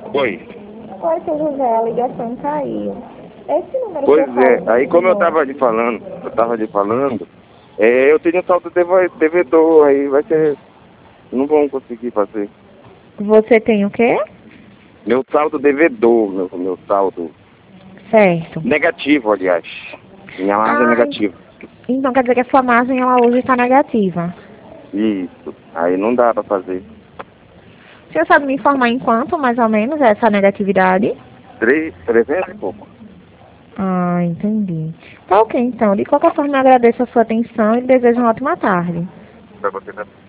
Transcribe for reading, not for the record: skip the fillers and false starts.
Oi. Oi, seu José, a ligação caiu. Esse número que Pois eu é, falo aí como eu tava lhe falando, eu tenho saldo devedor, aí vai ser, não vamos conseguir fazer. Você tem o quê? Meu saldo devedor, meu saldo Certo. negativo, aliás. Minha margem é Ah, negativa. então quer dizer que a sua margem ela hoje está negativa. Isso, aí não dá pra fazer. O senhor sabe me informar em quanto, mais ou menos, é essa negatividade? 300 e pouco. Ah, entendi. Tá ok, então. De qualquer forma, eu agradeço a sua atenção e desejo uma ótima tarde. Pra você também.